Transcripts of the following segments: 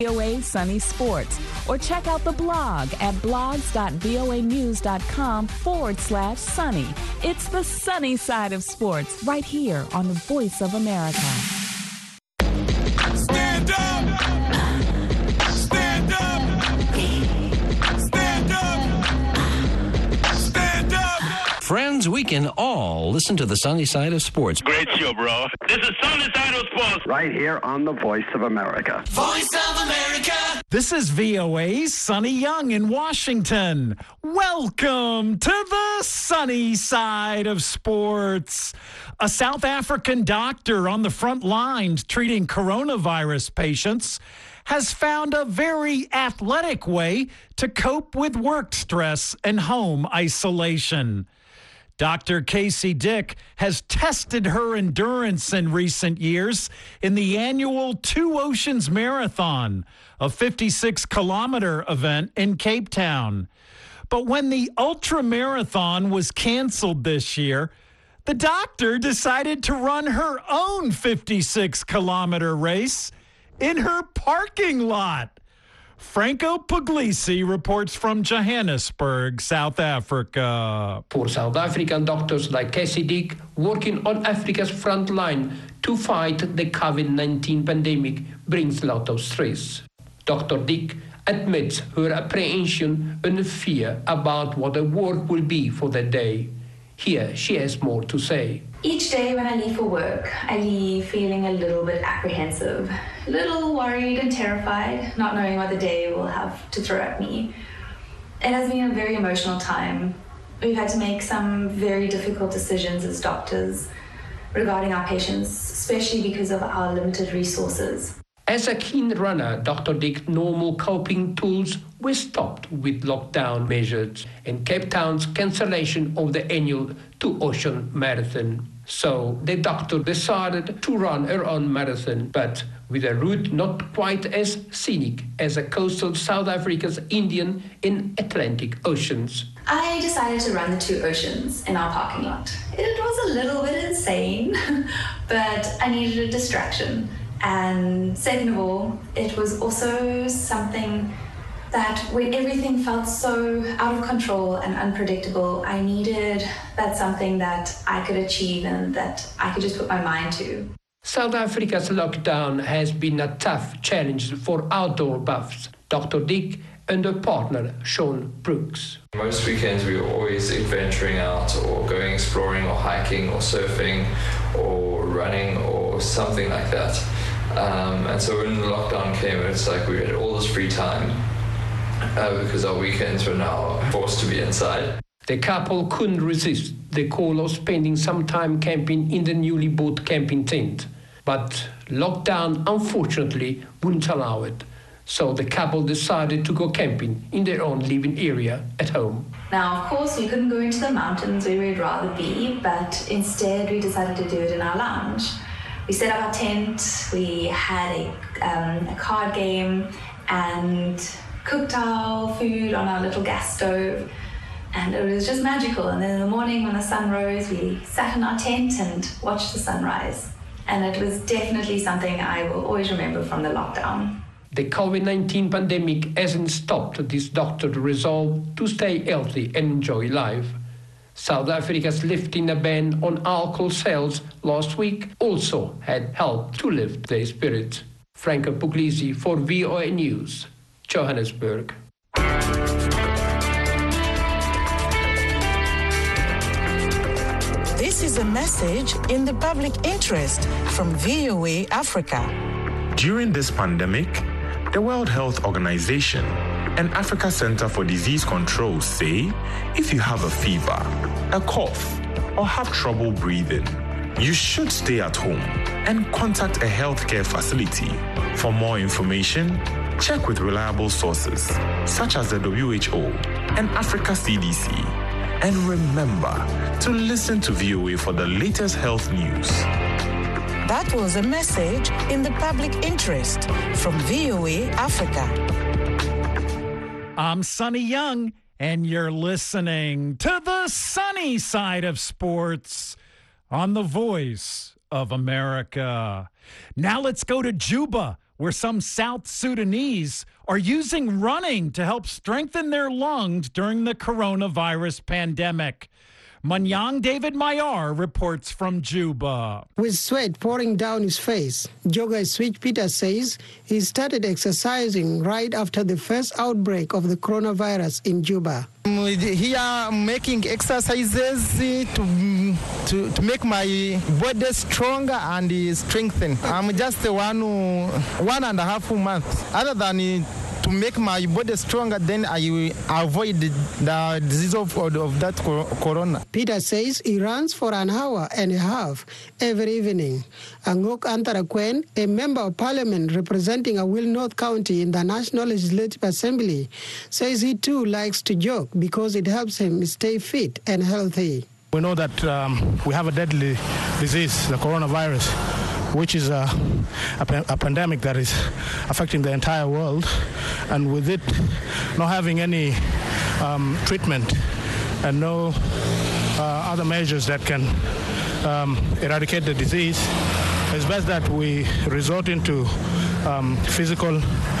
VOA Sunny Sports, or check out the blog at blogs.voanews.com/sunny. It's the sunny side of sports right here on the Voice of America. Stand up! Stand up! Stand up! Stand up! Friends, we can all listen to the sunny side of sports. Great show, bro. This is Sunny Side of Sports. Right here on the Voice of America. Voice of America! This is VOA's Sonny Young in Washington. Welcome to the sunny side of sports. A South African doctor on the front lines treating coronavirus patients has found a very athletic way to cope with work stress and home isolation. Dr. Casey Dick has tested her endurance in recent years in the annual Two Oceans Marathon, a 56-kilometer event in Cape Town. But when the ultra marathon was canceled this year, the doctor decided to run her own 56-kilometer race in her parking lot. Franco Puglisi reports from Johannesburg, South Africa. For South African doctors like Casey Dick, working on Africa's front line to fight the COVID-19 pandemic brings a lot of stress. Dr. Dick admits her apprehension and fear about what the work will be for that day. Here, she has more to say. Each day when I leave for work, I leave feeling a little bit apprehensive, a little worried and terrified, not knowing what the day will have to throw at me. It has been a very emotional time. We've had to make some very difficult decisions as doctors regarding our patients, especially because of our limited resources. As a keen runner, Dr. Dick's normal coping tools were stopped with lockdown measures and Cape Town's cancellation of the annual Two Ocean Marathon. So the doctor decided to run her own marathon, but with a route not quite as scenic as the coastal South Africa's Indian and Atlantic Oceans. I decided to run the Two Oceans in our parking lot. It was a little bit insane, but I needed a distraction. And second of all, it was also something that when everything felt so out of control and unpredictable, I needed that something that I could achieve and that I could just put my mind to. South Africa's lockdown has been a tough challenge for outdoor buffs. Dr. Dick and her partner, Sean Brooks. Most weekends we were always adventuring out or going exploring or hiking or surfing or running or something like that. And so when the lockdown came, it's like we had all this free time because our weekends were now forced to be inside. The couple couldn't resist the call of spending some time camping in the newly bought camping tent. But lockdown, unfortunately, wouldn't allow it. So the couple decided to go camping in their own living area at home. Now, of course, we couldn't go into the mountains where we'd rather be, but instead we decided to do it in our lounge. We set up our tent, we had a card game and cooked our food on our little gas stove, and it was just magical. And then in the morning when the sun rose, we sat in our tent and watched the sunrise. And it was definitely something I will always remember from the lockdown. The COVID-19 pandemic hasn't stopped this doctor's resolve to stay healthy and enjoy life. South Africa's lifting a ban on alcohol sales last week also had helped to lift their spirits. Franco Puglisi for VOA News, Johannesburg. This is a message in the public interest from VOA Africa. During this pandemic, the World Health Organization and Africa Center for Disease Control say if you have a fever, a cough, or have trouble breathing, you should stay at home and contact a healthcare facility. For more information, check with reliable sources such as the WHO and Africa CDC. And remember to listen to VOA for the latest health news. That was a message in the public interest from VOA Africa. I'm Sonny Young, and you're listening to the sunny side of sports on the Voice of America. Now let's go to Juba, where some South Sudanese are using running to help strengthen their lungs during the coronavirus pandemic. Manyang David Mayar reports from Juba. With sweat pouring down his face, Jogai Switch Peter says he started exercising right after the first outbreak of the coronavirus in Juba. Here making exercises to make my body stronger and strengthen. I'm just 1.5 months. Other than to make my body stronger, then I will avoid the disease of that corona. Peter says he runs for an hour and a half every evening. Angok Antarakwen, a member of parliament representing Awil North County in the National Legislative Assembly, says he too likes to jog because it helps him stay fit and healthy. We know that we have a deadly disease, the coronavirus, which is a pandemic that is affecting the entire world. And with it not having any treatment and no other measures that can eradicate the disease, it's best that we resort into physical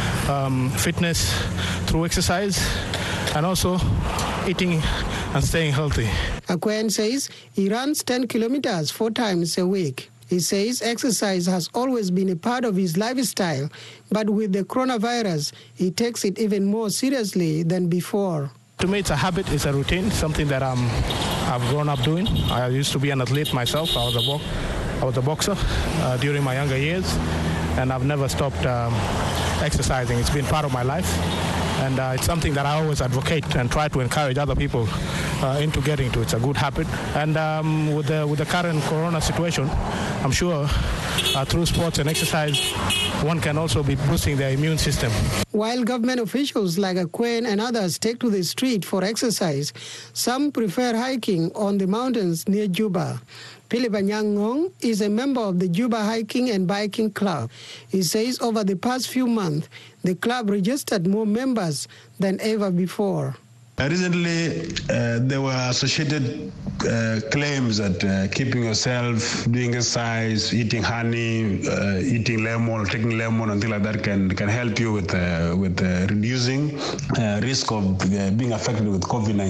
fitness through exercise and also eating and staying healthy. Akwen says he runs 10 kilometers 4 times a week. He says exercise has always been a part of his lifestyle, but with the coronavirus, he takes it even more seriously than before. To me, it's a habit, it's a routine, something that I've grown up doing. I used to be an athlete myself. I was a boxer during my younger years, and I've never stopped exercising. It's been part of my life, and it's something that I always advocate and try to encourage other people into getting to. It's a good habit, and with the current corona situation, I'm sure through sports and exercise, one can also be boosting their immune system. While government officials like Akwen and others take to the street for exercise, some prefer hiking on the mountains near Juba. Philip Anyangong is a member of the Juba Hiking and Biking Club. He says over the past few months, the club registered more members than ever before. Recently, there were associated claims that keeping yourself, doing exercise, eating honey, eating lemon, taking lemon, and things like that can help you with reducing risk of being affected with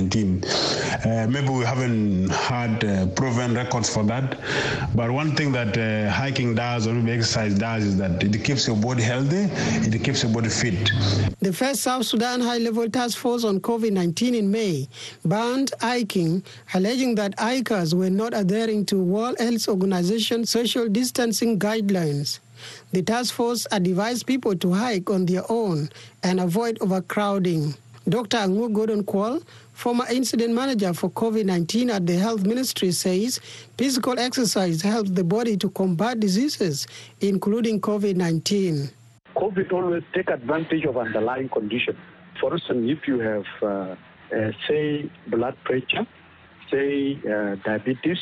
COVID-19. Maybe we haven't had proven records for that, but one thing that hiking does or maybe exercise does is that it keeps your body healthy, it keeps your body fit. The first South Sudan High-Level Task Force on COVID-19 in May banned hiking, alleging that hikers were not adhering to World Health Organization social distancing guidelines. The task force advised people to hike on their own and avoid overcrowding. Dr. Angu Gordon Kwal, former incident manager for COVID-19 at the Health Ministry, says physical exercise helps the body to combat diseases, including COVID-19. COVID always take advantage of underlying conditions. For instance, if you have, say, blood pressure, say, diabetes,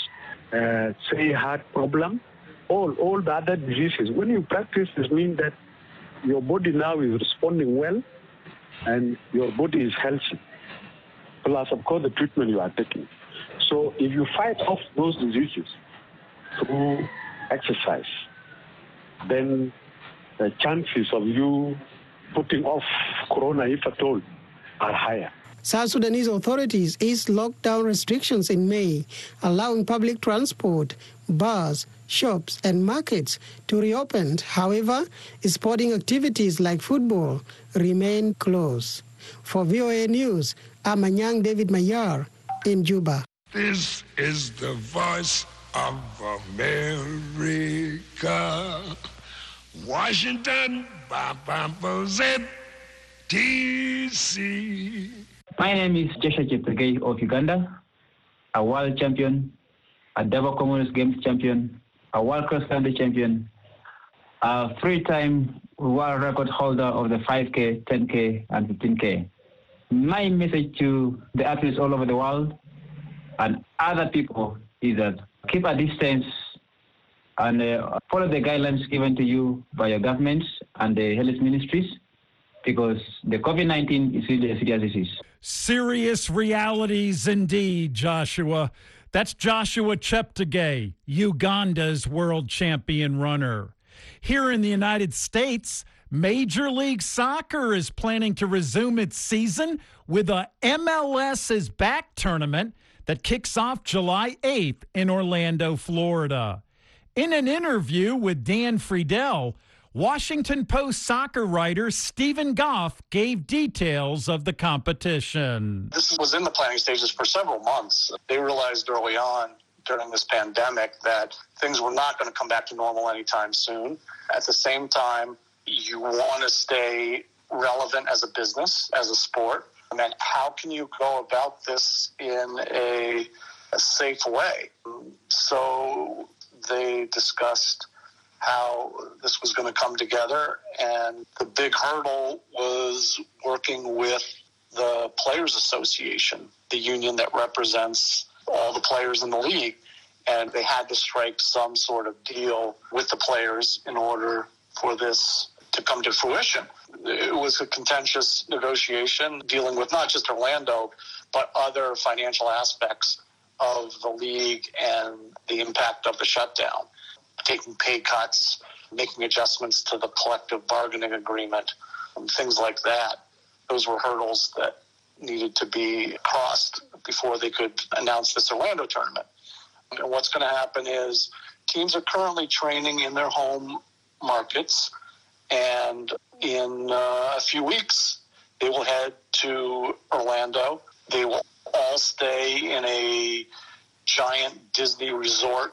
say, heart problem, all the other diseases, when you practice, this means that your body now is responding well and your body is healthy. Plus, of course, the treatment you are taking. So if you fight off those diseases through exercise, then the chances of you putting off corona, if at all, are higher. South Sudanese authorities eased lockdown restrictions in May, allowing public transport, bars, shops, and markets to reopen. However, sporting activities like football remain closed. For VOA News, I'm Manyang David Mayar in Juba. This is the voice of America. Washington, D.C. My name is Joshua Cheptegei of Uganda, a world champion, a double Commonwealth Games champion, a world cross-country champion, a three-time world record holder of the 5K, 10K, and 15K. My message to the athletes all over the world and other people is that keep a distance and follow the guidelines given to you by your governments and the health ministries, because the COVID-19 is really a serious disease. Serious realities indeed, Joshua. That's Joshua Cheptegei, Uganda's world champion runner. Here in the United States, Major League Soccer is planning to resume its season with a MLS is Back tournament that kicks off July 8th in Orlando, Florida. In an interview with Dan Friedel, Washington Post soccer writer Stephen Goff gave details of the competition. This was in the planning stages for several months. They realized early on during this pandemic that things were not going to come back to normal anytime soon. At the same time, you want to stay relevant as a business, as a sport. And then how can you go about this in a safe way? So they discussed how this was going to come together, and the big hurdle was working with the Players Association, the union that represents all the players in the league, and they had to strike some sort of deal with the players in order for this to come to fruition. It was a contentious negotiation dealing with not just Orlando, but other financial aspects of the league and the impact of the shutdown. Taking pay cuts, making adjustments to the collective bargaining agreement, things like that. Those were hurdles that needed to be crossed before they could announce this Orlando tournament. And what's going to happen is teams are currently training in their home markets, and in a few weeks they will head to Orlando. They will all stay in a giant Disney resort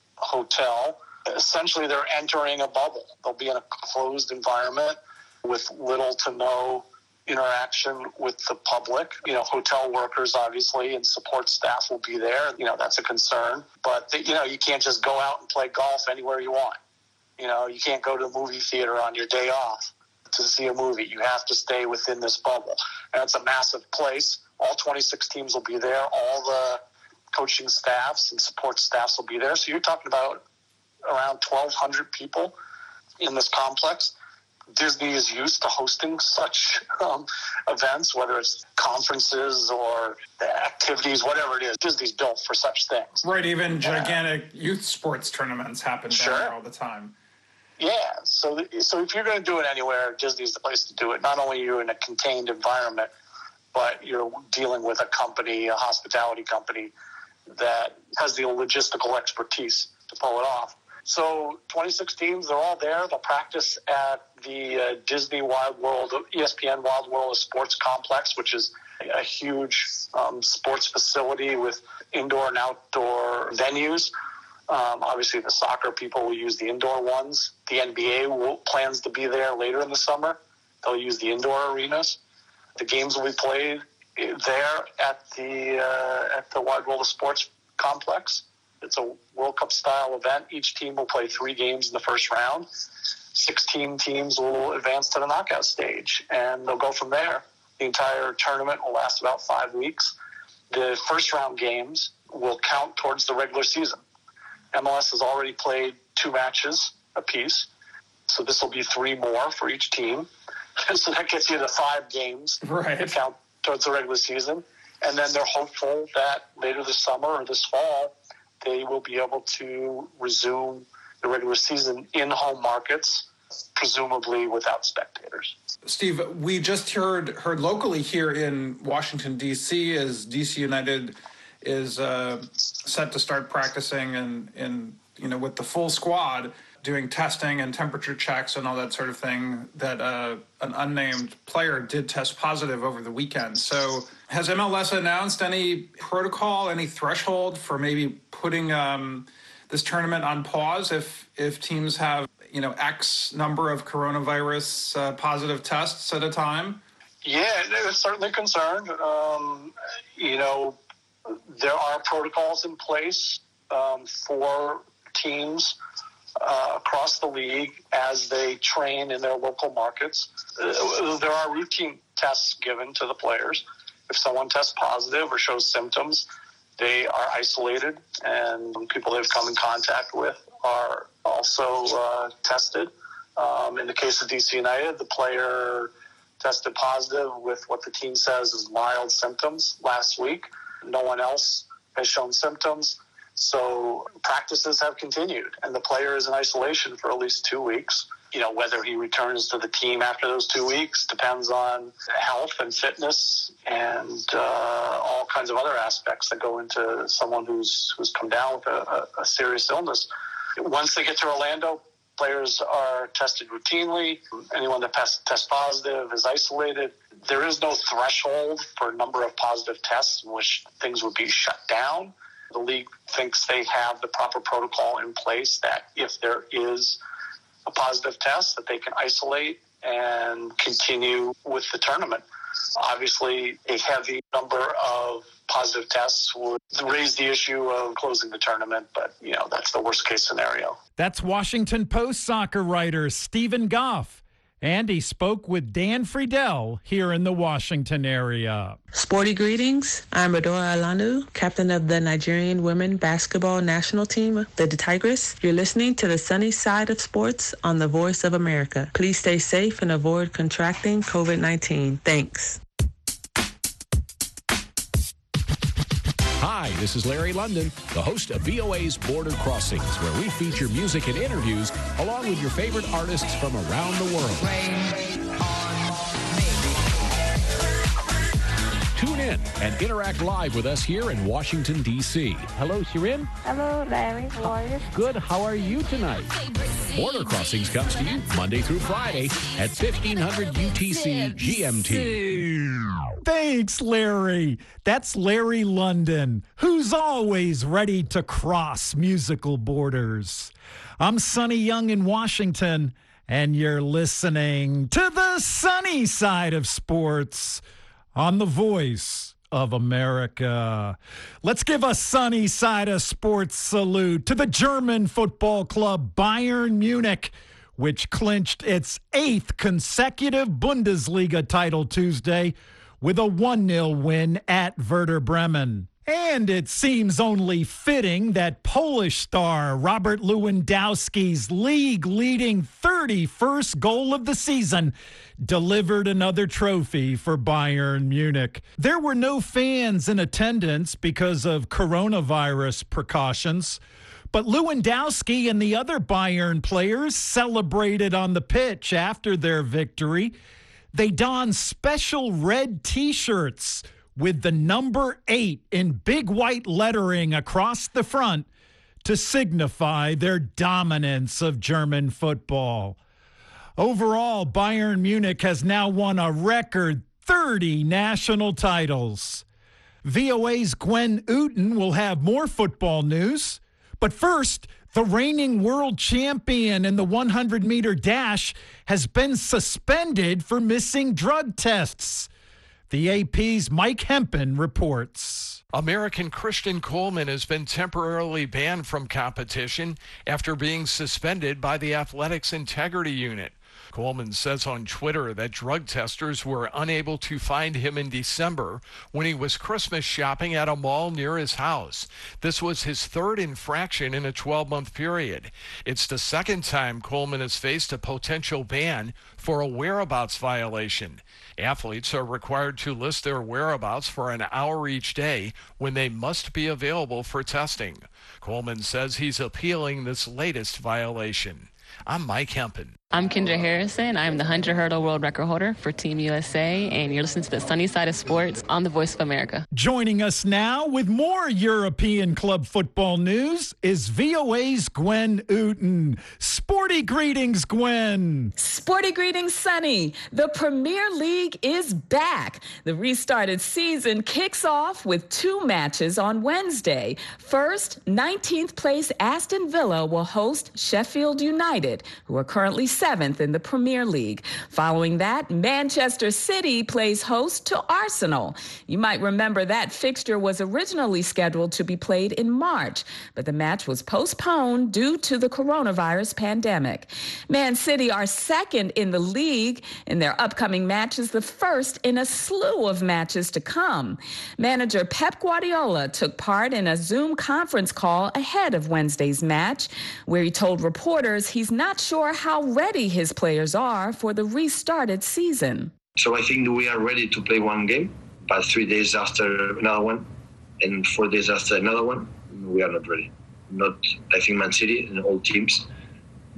hotel. Essentially, they're entering a bubble. They'll be in a closed environment with little to no interaction with the public. You know, hotel workers, obviously, and support staff will be there. You know, that's a concern. But, you can't just go out and play golf anywhere you want. You can't go to a movie theater on your day off to see a movie. You have to stay within this bubble. And it's a massive place. All 26 teams will be there. All the coaching staffs and support staffs will be there. So you're talking about around 1,200 people in this complex. Disney is used to hosting such events, whether it's conferences or activities, whatever it is. Disney's built for such things. Right, even gigantic youth sports tournaments happen down there all the time. Yeah, so if you're going to do it anywhere, Disney's the place to do it. Not only are you in a contained environment, but you're dealing with a company, a hospitality company, that has the logistical expertise to pull it off. So 26 teams, they're all there. They'll practice at the Disney Wild World, ESPN Wild World of Sports Complex, which is a huge sports facility with indoor and outdoor venues. Obviously, the soccer people will use the indoor ones. The NBA plans to be there later in the summer. They'll use the indoor arenas. The games will be played there at the Wide World of Sports Complex. It's a World Cup-style event. Each team will play 3 games in the first round. 16 teams will advance to the knockout stage, and they'll go from there. The entire tournament will last about 5 weeks. The first-round games will count towards the regular season. MLS has already played 2 matches apiece, so this will be 3 more for each team. So that gets you to 5 games that count towards the regular season. And then they're hopeful that later this summer or this fall, they will be able to resume the regular season in home markets, presumably without spectators. Steve, we just heard locally here in Washington, D.C., as D.C. United is set to start practicing and with the full squad, doing testing and temperature checks and all that sort of thing, that an unnamed player did test positive over the weekend. So has MLS announced any protocol, any threshold for maybe putting this tournament on pause if teams have, X number of coronavirus positive tests at a time? Yeah, they're certainly concerned. There are protocols in place for teams across the league as they train in their local markets. There are routine tests given to the players. If someone tests positive or shows symptoms, they are isolated, and people they've come in contact with are also tested. In the case of DC United, the player tested positive with what the team says is mild symptoms last week. No one else has shown symptoms. So practices have continued, and the player is in isolation for at least 2 weeks. whether he returns to the team after those 2 weeks depends on health and fitness and all kinds of other aspects that go into someone who's come down with a serious illness. Once they get to Orlando, players are tested routinely. Anyone that tests positive is isolated. There is no threshold for number of positive tests in which things would be shut down. The league thinks they have the proper protocol in place that if there is a positive test, that they can isolate and continue with the tournament. Obviously, a heavy number of positive tests would raise the issue of closing the tournament, but, that's the worst case scenario. That's Washington Post soccer writer Stephen Goff. And he spoke with Dan Friedel here in the Washington area. Sporty greetings. I'm Adora Alanu, captain of the Nigerian women basketball national team, the Tigers. You're listening to the sunny side of sports on the Voice of America. Please stay safe and avoid contracting COVID-19. Thanks. Hi, this is Larry London, the host of VOA's Border Crossings, where we feature music and interviews along with your favorite artists from around the world. Tune in and interact live with us here in Washington, D.C. Hello, Shirin. Hello, Larry. How are you? Good. How are you tonight? Border Crossings comes to you Monday through Friday at 1500 UTC GMT. Thanks, Larry. That's Larry London, who's always ready to cross musical borders. I'm Sonny Young in Washington, and you're listening to the sunny side of sports on the Voice of America. Let's give a sunny side of sports salute to the German football club Bayern Munich, which clinched its 8th consecutive Bundesliga title Tuesday with a 1-0 win at Werder Bremen. And it seems only fitting that Polish star Robert Lewandowski's league-leading 31st goal of the season delivered another trophy for Bayern Munich. There were no fans in attendance because of coronavirus precautions, but Lewandowski and the other Bayern players celebrated on the pitch after their victory. They donned special red T-shirts with the number 8 in big white lettering across the front to signify their dominance of German football. Overall, Bayern Munich has now won a record 30 national titles. VOA's Gwen Uten will have more football news. But first, the reigning world champion in the 100-meter dash has been suspended for missing drug tests. The AP's Mike Hempen reports. American Christian Coleman has been temporarily banned from competition after being suspended by the Athletics Integrity Unit. Coleman says on Twitter that drug testers were unable to find him in December when he was Christmas shopping at a mall near his house. This was his 3rd infraction in a 12-month period. It's the 2nd time Coleman has faced a potential ban for a whereabouts violation. Athletes are required to list their whereabouts for an hour each day when they must be available for testing. Coleman says he's appealing this latest violation. I'm Mike Hempen. I'm Kendra Harrison. I'm the 100 hurdle world record holder for Team USA, and you're listening to the sunny side of sports on the Voice of America. Joining us now with more European club football news is VOA's Gwen Uten. Sporty greetings, Gwen. Sporty greetings, Sonny. The Premier League is back. The restarted season kicks off with 2 matches on Wednesday. First, 19th place Aston Villa will host Sheffield United, who are currently 7th in the Premier League. Following that, Manchester City plays host to Arsenal. You might remember that fixture was originally scheduled to be played in March, but the match was postponed due to the coronavirus pandemic. Man City are 2nd in the league, and their upcoming match is the first in a slew of matches to come. Manager Pep Guardiola took part in a Zoom conference call ahead of Wednesday's match, where he told reporters he's not sure how ready his players are for the restarted season. So I think we are ready to play one game, but 3 days after another one, and 4 days after another one, we are not ready. Not, I think, Man City and all teams,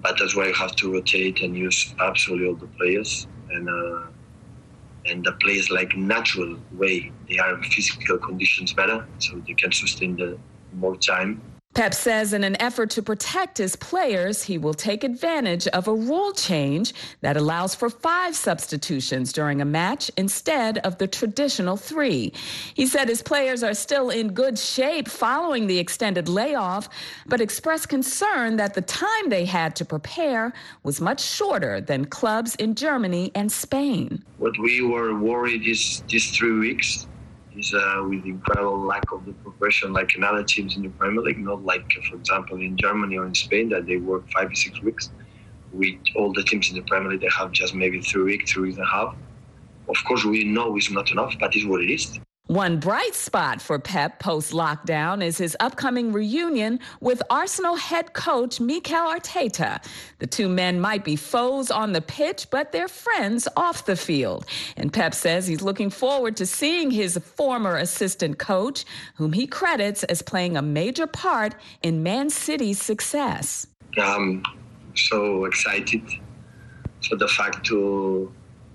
But that's why you have to rotate and use absolutely all the players. And the players like natural way, they are in physical conditions better, so they can sustain the more time. Pep says in an effort to protect his players, he will take advantage of a rule change that allows for 5 substitutions during a match instead of the traditional 3. He said his players are still in good shape following the extended layoff, but expressed concern that the time they had to prepare was much shorter than clubs in Germany and Spain. What we were worried is these 3 weeks is with incredible lack of the progression like in other teams in the Premier League, not like, for example, in Germany or in Spain that they work 5 or 6 weeks. With all the teams in the Premier League, they have just maybe 3 weeks, 3 weeks and a half. Of course, we know it's not enough, but it's what it is. One bright spot for Pep post-lockdown is his upcoming reunion with Arsenal head coach Mikel Arteta. The 2 men might be foes on the pitch, but they're friends off the field. And Pep says he's looking forward to seeing his former assistant coach, whom he credits as playing a major part in Man City's success. I'm so excited for the fact to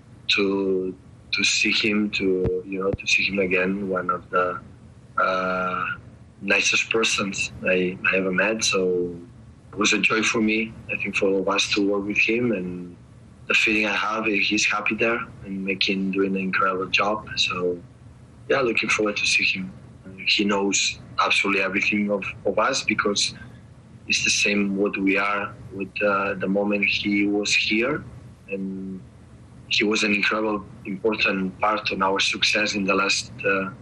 see him, to see him again, one of the nicest persons I ever met. So it was a joy for me, I think, for all of us to work with him. And the feeling I have is he's happy there and doing an incredible job. So yeah, looking forward to see him. He knows absolutely everything of us because it's the same what we are with the moment he was here. And he was an incredible, important part of our success in the last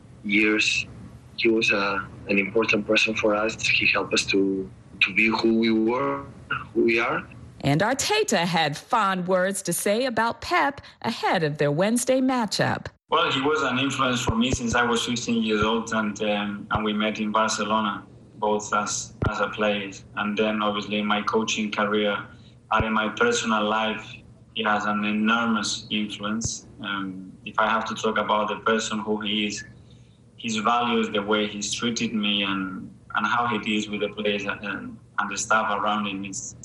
years. He was an important person for us. He helped us to be who we were, who we are. And Arteta had fond words to say about Pep ahead of their Wednesday matchup. Well, he was an influence for me since I was 15 years old, and we met in Barcelona, both as a player. And then, obviously, in my coaching career and in my personal life, he has an enormous influence. If I have to talk about the person who he is, his values, the way he's treated me, and how he deals with the players and the staff around him,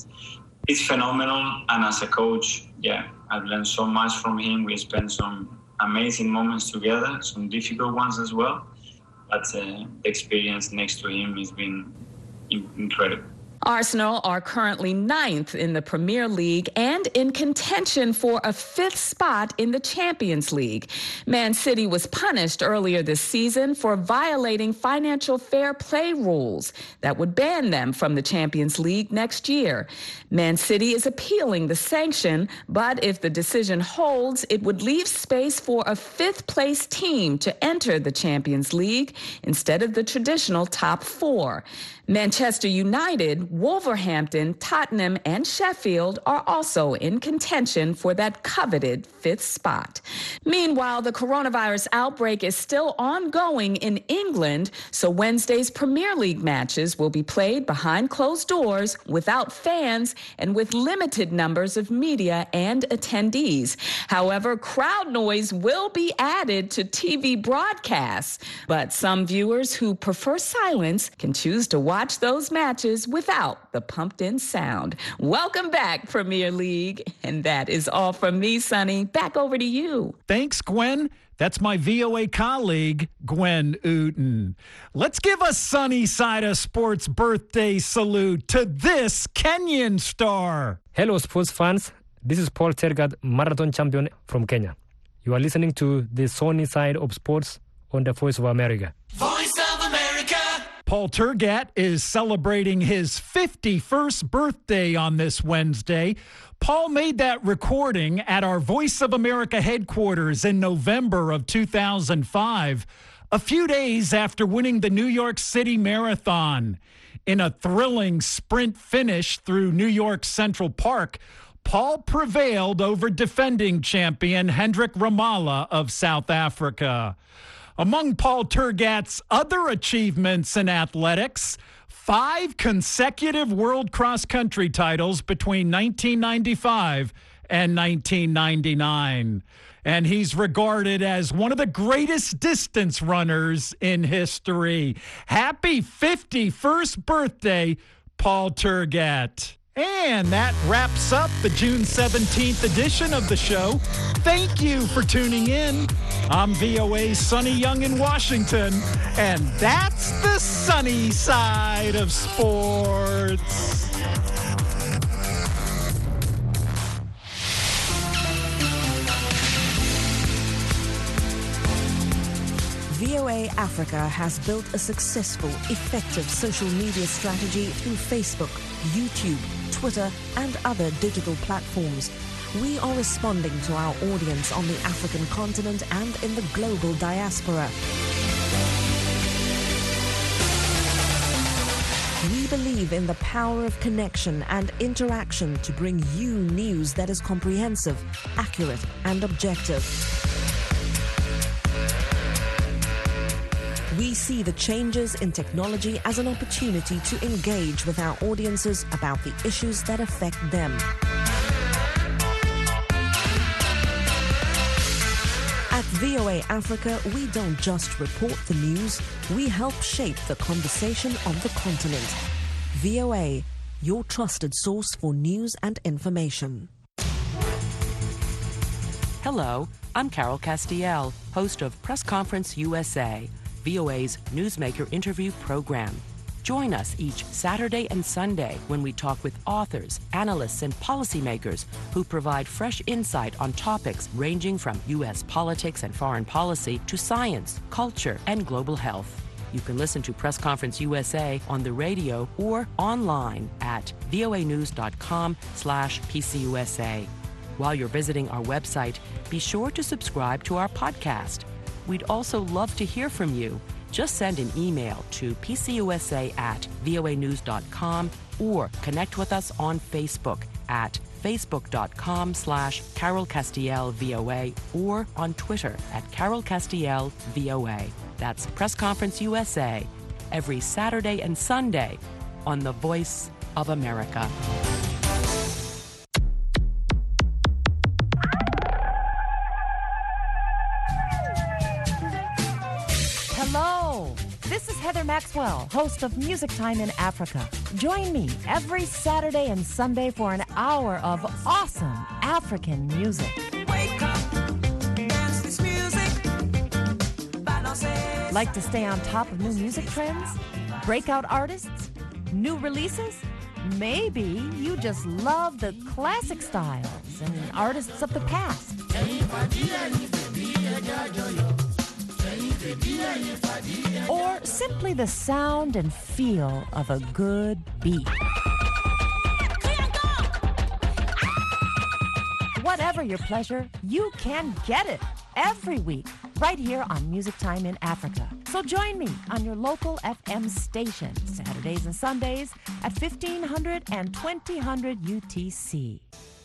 it's phenomenal. And as a coach, yeah, I've learned so much from him. We spent some amazing moments together, some difficult ones as well. But the experience next to him has been incredible. Arsenal are currently 9th in the Premier League and in contention for a 5th spot in the Champions League. Man City was punished earlier this season for violating financial fair play rules that would ban them from the Champions League next year. Man City is appealing the sanction, but if the decision holds, it would leave space for a 5th-place team to enter the Champions League instead of the traditional top 4. Manchester United, Wolverhampton, Tottenham, and Sheffield are also in contention for that coveted 5th spot. Meanwhile, the coronavirus outbreak is still ongoing in England, so Wednesday's Premier League matches will be played behind closed doors, without fans, and with limited numbers of media and attendees. However, crowd noise will be added to TV broadcasts, but some viewers who prefer silence can choose to watch those matches without the pumped-in sound. Welcome back, Premier League. And that is all from me, Sonny. Back over to you. Thanks, Gwen. That's my VOA colleague, Gwen Uten. Let's give a Sunny Side of Sports birthday salute to this Kenyan star. Hello, sports fans. This is Paul Tergat, marathon champion from Kenya. You are listening to the Sunny Side of Sports on the Voice of America. Voice of America. Paul Tergat is celebrating his 51st birthday on this Wednesday. Paul made that recording at our Voice of America headquarters in November of 2005, a few days after winning the New York City Marathon. In a thrilling sprint finish through New York Central Park, Paul prevailed over defending champion Hendrik Ramala of South Africa. Among Paul Tergat's other achievements in athletics, 5 consecutive world cross-country titles between 1995 and 1999. And he's regarded as one of the greatest distance runners in history. Happy 51st birthday, Paul Tergat. And that wraps up the June 17th edition of the show. Thank you for tuning in. I'm VOA's Sonny Young in Washington, and that's the sunny side of sports. VOA Africa has built a successful, effective social media strategy through Facebook, YouTube, Twitter, and other digital platforms. We are responding to our audience on the African continent and in the global diaspora. We believe in the power of connection and interaction to bring you news that is comprehensive, accurate, and objective. We see the changes in technology as an opportunity to engage with our audiences about the issues that affect them. At VOA Africa, we don't just report the news, we help shape the conversation on the continent. VOA, your trusted source for news and information. Hello, I'm Carol Castiel, host of Press Conference USA, VOA's newsmaker interview program. Join us each Saturday and Sunday when we talk with authors, analysts, and policymakers who provide fresh insight on topics ranging from U.S. politics and foreign policy to science, culture, and global health. You can listen to Press Conference USA on the radio or online at voanews.com/PCUSA. While you're visiting our website, be sure to subscribe to our podcast. We'd also love to hear from you. Just send an email to pcusa@voanews.com or connect with us on Facebook at facebook.com/CarolCastielVOA or on Twitter at CarolCastielVOA. That's Press Conference USA, every Saturday and Sunday on the Voice of America. Hello, this is Heather Maxwell, host of Music Time in Africa. Join me every Saturday and Sunday for an hour of awesome African music. Wake up, dance this music. Like to stay on top of new music trends? Breakout artists? New releases? Maybe you just love the classic styles and artists of the past. Or simply the sound and feel of a good beat. Whatever your pleasure, you can get it every week right here on Music Time in Africa. So join me on your local FM station, Saturdays and Sundays at 1500 and 2000 UTC.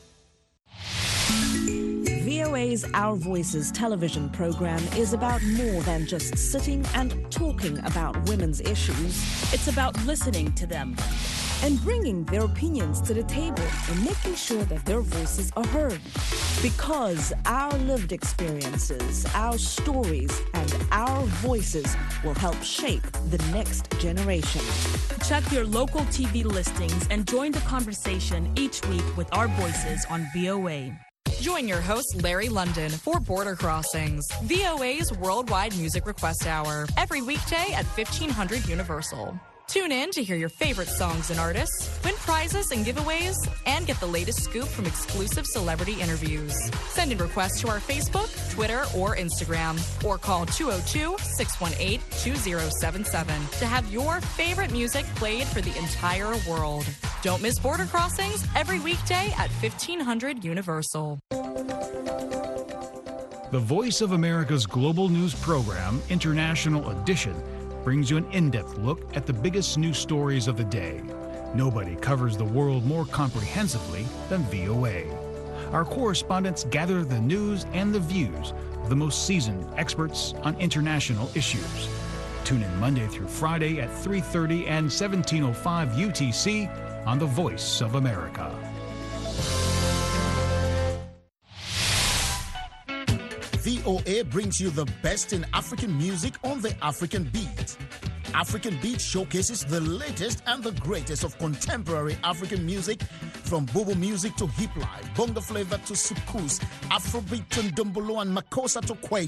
VOA's Our Voices television program is about more than just sitting and talking about women's issues. It's about listening to them and bringing their opinions to the table and making sure that their voices are heard. Because our lived experiences, our stories, and our voices will help shape the next generation. Check your local TV listings and join the conversation each week with our voices on VOA. Join your host, Larry London, for Border Crossings, VOA's worldwide music request hour, every weekday at 1500 Universal. Tune in to hear your favorite songs and artists, win prizes and giveaways, and get the latest scoop from exclusive celebrity interviews. Send in requests to our Facebook, Twitter, or Instagram, or call 202-618-2077 to have your favorite music played for the entire world. Don't miss Border Crossings every weekday at 1500 Universal. The Voice of America's global news program, International Edition, brings you an in-depth look at the biggest news stories of the day. Nobody covers the world more comprehensively than VOA. Our correspondents gather the news and the views of the most seasoned experts on international issues. Tune in Monday through Friday at 3:30 and 17:05 UTC on The Voice of America. VOA brings you the best in African music on the African beat. African Beat showcases the latest and the greatest of contemporary African music, from Bobo music to hip life, bongo flavor to soukous, Afrobeat to ndombolo and makossa to kwaito.